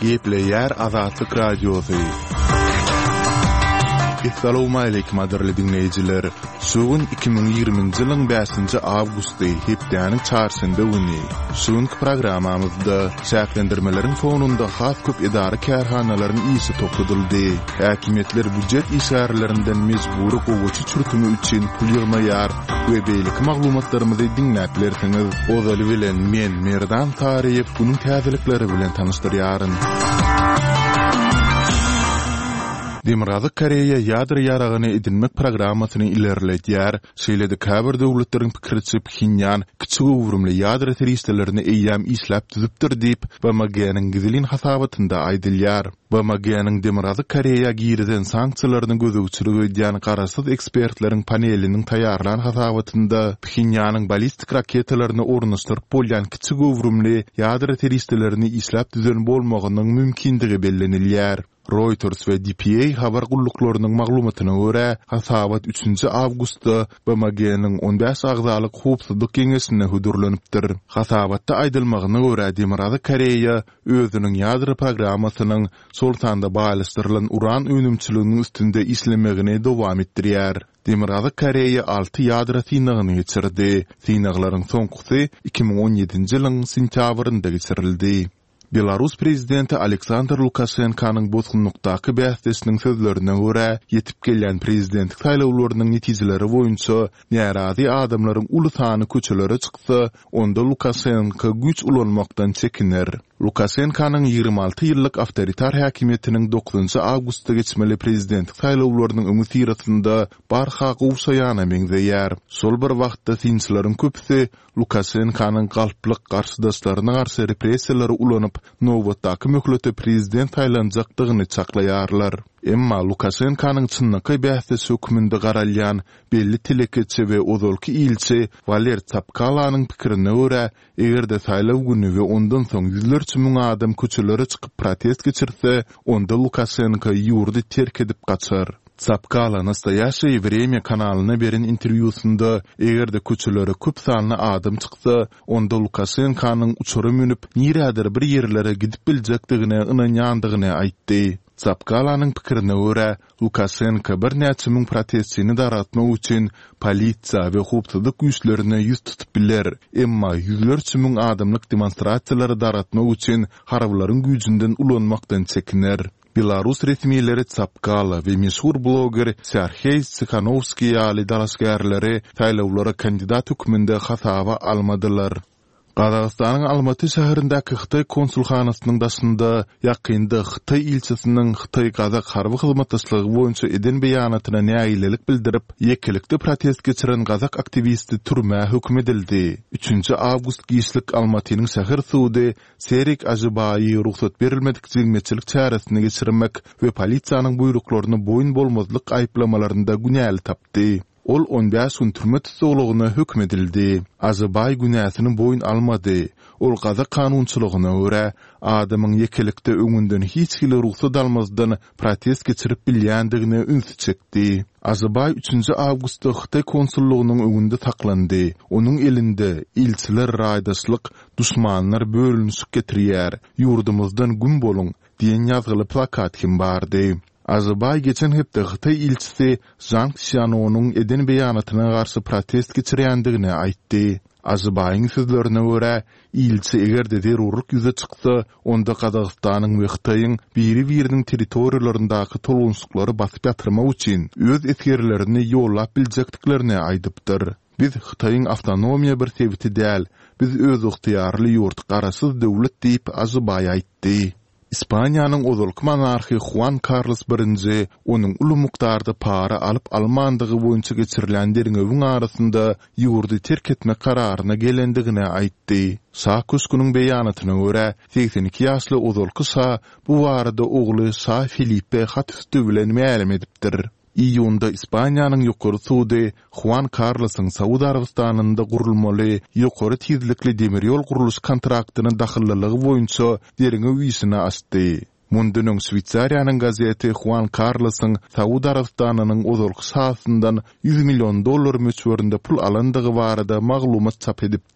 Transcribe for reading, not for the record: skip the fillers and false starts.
Gepleyer Azatlyk Radiosu. Assalamu alaykum adirli dinleyijiler. Sugun 2020-nji ýylyň 5-nji awgusty hepdeniň çarşamba güni. Sugunky programamyzda şäherlendirmeleriň fonunda has köp idara kärhanalarynyň ýyşy topladyldy. Häkimetler büdjet işgärlerinden mejbury gowaçy çürtümi üçin pul ýygnaýar we beýlik maglumatlarymyzy dinläp bersiňiz. Ozaly bilen men Merdan Tariýew bunyň täzelikleri bilen tanışdyrýaryn. Demokratik Koreýa ýadry ýaragyny edinmek programasyny ilerletýär. Şeýle-de käbir döwletleriň pikirçi Pxinyan kiçik uwrumly ýadry teristlerini eýýäm isläp düzüpdir diýip BMG-niň gizlin hasabatynda aýdylýar. BMG-niň Demokratik Koreýa giriden sanksiýalaryny gözegçiligi edýän garaşsyz ekspertleriň paneliniň taýýarlan hasabatynda Pxinýanyň ballistik raketalaryny ornaşdyryp bolýan kiçik uwrumly ýadry teristlerini isläp düzen bolmagynyň mümkindigi bellenilýär. Reuters ve DPA habar gulluklarının maglumatyna görä, hasabat 3-nji awgustda BMG-niň 15 agzalyk howpsuzlyk geňeşine hudurlanypdyr. Hasabatda aýdylmagyna görä, Demokratik Koreýa özüniň ýadry programasynyň soltanda baýlaşdyrylan uran önümçiliginiň üstünde islemegine dowam etdirýär. Demokratik Koreýa 6 ýadry synagyny geçirdi. Synaglaryň soňkysy 2017-nji ýylyň sentýabrynda geçirildi. Belarus prezidenti Aleksandr Lukashenkanyň bozgunlukdaky bäsdesiniň sözlerine görä, yetip gelýän prezidentlik saýlawlarynyň netijeleri boýunça närazy adamlaryň uly sany köçelere çyksa, onda Lukashenka güç ulanmakdan çekinir. Lukashenkanyň 26 ýyllyk awtoritar häkimetiniň 9-njy awgustda geçmeli prezidentlik saýlawlarynyň öňü sirasynda barha gowsaýana meňzeýär. Sol bir wagtda synçylaryň köpüsi Lukashenkanyň galplyk garşydaşlaryna garşy repressiýalary ulanyp nowatdaky möhlete prezident taýlanjakdygyny çaklaýarlar. Emma Lukashenkanyň çynnyky bäsdesi höküminde garalýan belli telekeçi we ozalky ilçi Valer Tsapkalanyň pikirine görä, egerde saýlaw güni we ondan soň ýüzlerçe müň adam köçelere çykyp protest geçirse, onda Lukashenka ýurdy terk edip gaçar. Tsapkala Nastoyaşy Время kanalyna beren interwýusynda egerde köçelere köp sanly adam çyksa, onda Lukashenkanyň uçury münüp nirädir bir ýerlere gidip biljekdigine ynanýandygyny aýtdy. Tsapkalanyň pikirine görä, Lukashenka bir näçe müň protestçini daratmak üçin polisiýa we howpsuzlyk güýçlerine ýüz tutup biler. Emma ýüzlerçe müň adamlyk demonstrasiýalary daratmak üçin harablaryň güýjünden ulanmakdan çekinir. Belarus resmiýetleri Tsapkala we meşhur bloger Serhey Tsikhanowski ýaly dalaşgärleri saýlawlara kandidat höküminde hasaba almadylar. Qazaqstanyň Almaty şäherindäki Xitay konsulxanasynyň daşynda ýakynda Xitay ilçesiniň Xitay-Qazaq harby hyzmatdaşlygy boýunça eden beýanatyna näýilelik bildirip, ýekilikde protest geçiren Qazaq aktivisti türmä hökm edildi. 3-nji awgust giýişlik Almatynyň şäher sudy Serik Ajibaýy ruhsat berilmedik jilmetçilik çäresini geçirmek we polisiýanyň buýruklaryny boýun bolmazlyk aýplamalарynda günäli tapdy. Ol 15 gün türme tutulugyna hökm edildi. Ajibaýy günäsini boýun almady. Ol Qazaq kanunçylygyna görä, adamyň ýekilikde öňünden hiç kile ruhsat almazdan protest geçirip bilýändigine ünsü çekdi. Ajibaýy 3-nji awgustda Xitay konsullugynyň öňünde saklandy. Onuň elinde ilçiler raýdaşlyk, düşmanlar bölünüşip getirýär, ýurdumyzdan gün boluň diýen ýazgyly plakat kim bardy. Ajibaýy geçen hepde Xitay ilçisi Zhang Xiaonuň eden beýanatyna garşy protest geçirýändigini aýtdy. Ajibaýyň sözlerine görä, ilçi egerde terrorlyk ýüze çyksa, onda Qazaqstanyň we Xitaýyň biri-biriniň territoriýalaryndaky tolunçlyklary basyp ýatyrmak üçin öz eskerlerini ýollap biljekdiklerini aýdypdyr. Biz Xitaýyň awtonomiýa bir sebiti däl, biz öz ygtyýarly ýurt garaşsyz döwlet diýip Ajibaýy aýtdy. İspaniýanyň ozalky monarhy Juan Carlos I onuň uly mukdarda para alyp almandygy boýunça geçirilen deriňewiň arasynda ýurdy terk etmek kararyna gelendigine aýtdy. Şah Köşküniň beýanatyna görä, 82 ýaşly ozalky şah bu barada ogly Şah Felipe hat üstü bilen ma'lum edipdir. İýunda Ispaniýanyň ýokary sudy Juan Carlosyň Saudy Arabistanynda gurulmaly ýokary tezlikli demir ýol guruluş kontraktynyň daxillylygy boýunça deriňe wiýsini açdy. Mundunyň Switsariýanyň gazeti Juan Carlosyň Saudy Arabistanynyň ozalky şahsyndan $100 milyon möçberinde pul alandygy barada maglumat çap edipdi.